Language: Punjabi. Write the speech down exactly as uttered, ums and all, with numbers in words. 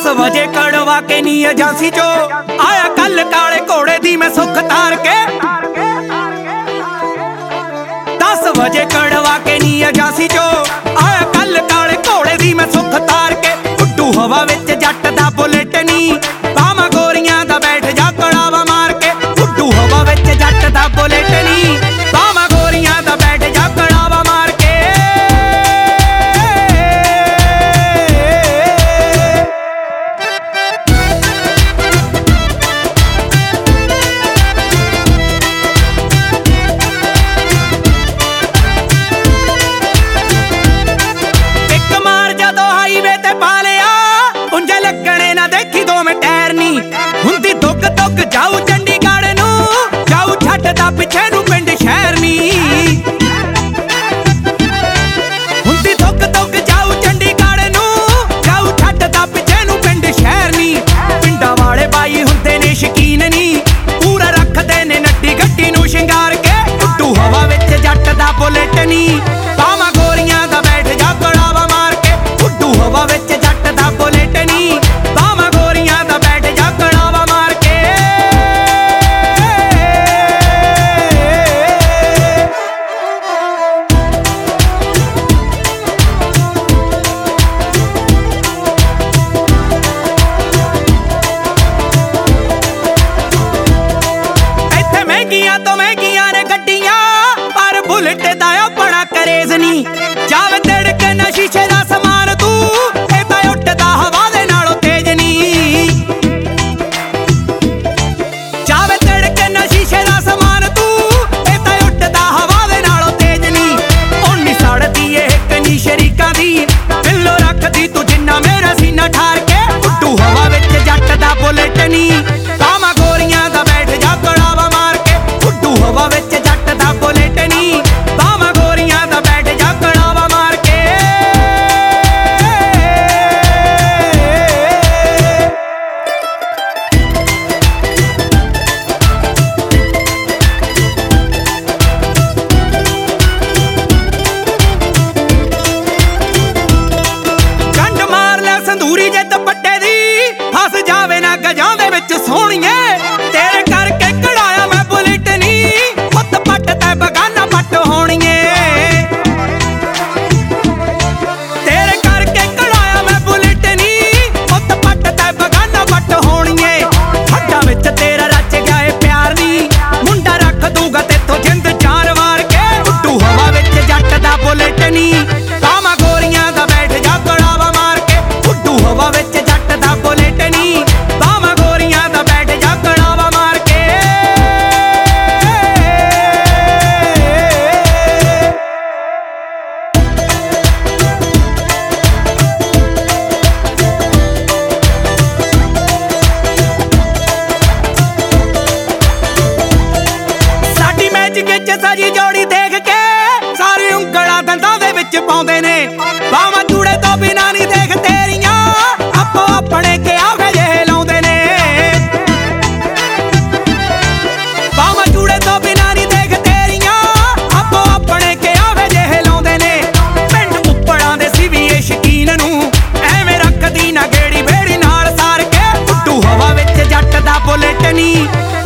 ਵਜੇ ਕੜਵਾ ਕੇ ਨੀ ਏਜੰਸੀ ਚੋਂ ਆਇਆ ਕੱਲ ਕਾਲੇ ਘੋੜੇ ਦੀ ਮੈਂ ਸੁੱਖ ਤਾਰ ਕੇ। ਦਸ ਵਜੇ ਕੜਵਾ ਕੇ ਨੀ ਏਜੰਸੀ ਚੋਂ ਆਇਆ ਕੱਲ ਕਾਲੇ ਘੋੜੇ ਦੀ ਮੈਂ ਸੁੱਖ ਤਾਰ ਕੇ। ਉੱਡੂ ਹਵਾ ਵਿੱਚ ਜੱਟ ਦਾ ਬੁਲਟ ਨੀ ਬਾਹਾਂ ਗੋਰੀਆਂ ਦਾ ਬੈਠ ਜਾ ਕੜਾਵਾ ਮਾਰ ਕੇ। ਉੱਡੂ ਹਵਾ ਵਿੱਚ ਜੱਟ ਦਾ ਬੁਲਟ ਨੀ ਬਾਹਾਂ ਗੋਰੀਆਂ ਦਾ ਬੈਠ ਜਾ ਕੜਾਵਾ ਮਾਰ ਕੇ। ਹੁੰਦੀ ਦੁੱਗ ਦੁੱਗ ਜਾਊ ਚੰਡੀਗੜ੍ਹ ਨੂੰ ਜਾਊ ਛੱਡਦਾ ਪਿੱਛੇ ਨੂੰ ਪਿੰਡ ਸ਼ਹਿਰ ਨੀ। ਹੁੰਦੀ ਦੁੱਗ ਦੁੱਗ ਜਾਊ ਚੰਡੀਗੜ੍ਹ ਨੂੰ ਜਾਊ ਛੱਡਦਾ ਪਿੱਛੇ ਨੂੰ ਪਿੰਡ ਸ਼ਹਿਰ ਨੀ। ਪਿੰਡਾਂ ਵਾਲੇ ਬਾਈ ਹੁੰਦੇ ਨੇ ਸ਼ਕੀਨ ਨੀ ਪੂਰਾ ਰੱਖਦੇ ਨੇ ਨੱਡੀ ਗੱਡੀ ਨੂੰ ਸ਼ਿੰਗਾਰ ਕੇ। ਉੱਡੂ ਹਵਾ ਵਿੱਚ ਜੱਟ ਦਾ ਬੁਲਟ ਨੀ ਬਾਹਾਂ ਗੋਰੀਆਂ ਦਾ ਬੈਠ ਜਾ ਕੜਾਵਾ ਮਾਰ ਕੇ। ਉੱਡੂ ਹਵਾ ਵਿੱਚ ਜੱਟ ਦਾ ਬੁਲਟ ਨੀ ਬਾਹਾਂ ਗੋਰੀਆਂ ਦਾ ਬੈਠ ਜਾ ਕੜਾਵਾ ਮਾਰ ਕੇ। ਇੱਥੇ ਮਹਿੰਗੀਆਂ ਤੋਂ ਮਹਿੰਗੀਆਂ ਨੇ ਗੱਡੀਆਂ ਪਰ ਬੁਲਟ ਦਾ ਆਪਣਾ ਕਰੇਜ਼ ਨੀ। ਜਾਵੇ ਤਿੜਕ ਨਾ ਸ਼ੀਸ਼ੇ ਦਾ ਸਮਾਨ ਤੂੰ ਇਹ ਤਾਂ ਉੱਡਦਾ ਹਵਾ ਦੇ ਨਾਲੋਂ ਤੇਜ਼ ਨੀ। ਜਾਵੇ ਤਿੜਕ ਨਾ ਸ਼ੀਸ਼ੇ ਦਾ ਸਮਾਨ ਤੂੰ ਇਹ ਤਾਂ ਉੱਡਦਾ ਹਵਾ ਦੇ ਨਾਲੋਂ ਤੇਜ਼ ਨੀ। ਉਹ ਨੀ ਸੜਦੀ ਇਹ ਇੱਕ ਨੀ ਸ਼ਰੀਕਾਂ ਦੀ ਦਿਲੋਂ ਰੱਖਦੀ ਤੂੰ ਜਿੰਨਾ ਮੇਰਾ ਸੀਨਾ ਠਾਰ ਕੇ। ਉੱਡੂ ਹਵਾ ਵਿੱਚ ਜੱਟ ਦਾ ਬੁਲਟ ਨੀ ਬਾਹਾਂ ਗੋਰੀਆਂ ਦਾ ਬੈਠ ਜਾ ਕੜਾਵਾ ਮਾਰ ਕੇ। ਉੱਡੂ ਹਵਾ ਵਿੱਚ ਜੱਟ ਦਾ ਬੁਲਟ ਨੀ ਬਾਹਾਂ ਗੋਰੀਆਂ ਦਾ ਬੈਠ ਜਾ ਕੜਾਵਾ ਮਾਰ ਕੇ। ਕੰਡ ਮਾਰ ਲੈ ਸੰਧੂਰੀ ਜੇ ਦੁਪੱਟੇ ਦੀ ਫਸ ਜਾਵੇ ਨਾ ਗਜਾਂ ਦੇ ਵਿੱਚ ਸੋਹਣੀਏ। ਤੇਰੇ ਕਰਕੇ ਕਢਾਇਆ ਮੈਂ ਬੁਲਟ ਨੀ ਹੁੱਤ ਪੱਟ ਤੇ ਬਗਾਨਾ ਪੱਟ ਹੋਣੀਏ। ਤੇਰੇ ਕਰਕੇ ਕਢਾਇਆ ਮੈਂ ਬੁਲਟ ਨੀ ਹੁੱਤ ਪੱਟ ਤੇ ਬਗਾਨਾ ਪੱਟ ਹੋਣੀਏ। ਹੱਡਾਂ ਵਿੱਚ ਤੇਰਾ ਰਚ ਗਿਆ ਏ ਪਿਆਰ ਨੀ ਮੁੰਡਾ ਰੱਖ ਦੂਗਾ ਤੇਥੋਂ ਜਿੰਦ ਜਾਨ ਵਾਰ ਕੇ। ਉੱਡੂ ਹਵਾ ਵਿੱਚ ਜੱਟ ਦਾ ਬੁਲਟ ਨੀ ਬਾਹਾਂ ਗੋਰੀਆਂ ਦਾ ਬੈਠ ਜਾ ਕੜਾਵਾ ਮਾਰ ਕੇ। ਉੱਡੂ ਹਵਾ ਵਿੱਚ ਜੱਟ ਦਾ ਬੁਲਟ ਨੀ ਬਾਹਾਂ ਗੋਰੀਆਂ ਦਾ ਬੈਠ ਜਾ ਕੜਾਵਾ ਮਾਰ ਕੇ। ਸਾਡੀ ਮੈਚਿੰਗ ਵਿੱਚ ਸਜੀ ਜੋੜੀ ਦੇਖ ਕੇ ਸਾਰੇ ਉਂਗਲਾਂ ਦੰਦਾਂ ਦੇ ਵਿੱਚ ਪਾਉਂਦੇ ਨੇ। ਬਾਹਾਂ ਜੂੜੇ ਤੋਂ ਬਿਨਾਂ ਨਹੀਂ ਦੇਖ ਤੇਰੀਆਂ ਆਪੋ ਆਪਣੇ ਕਿਆਵੇ ਜਿਹੇ ਲਾਉਂਦੇ ਨੇ। ਬਾਹਾਂ ਜੂੜੇ ਤੋਂ ਬਿਨਾਂ ਨਹੀਂ ਦੇਖ ਤੇਰੀਆਂ ਆਪੋ ਆਪਣੇ ਕਿਆਵੇ ਜਿਹੇ ਲਾਉਂਦੇ ਨੇ। ਪਿੰਡ ਉੱਪੜਾਂ ਦੇ ਸੀ ਵੀ ਇਹ ਸ਼ਕੀਨ ਨੂੰ ਐਵੇਂ ਰੱਖਦੀ ਨਾ ਗੇੜੀ ਬੇੜੀ ਨਾਲ ਸਾਰ ਕੇ। ਉੱਡੂ ਹਵਾ ਵਿੱਚ ਜੱਟ ਦਾ ਬੁਲਟ ਨੀ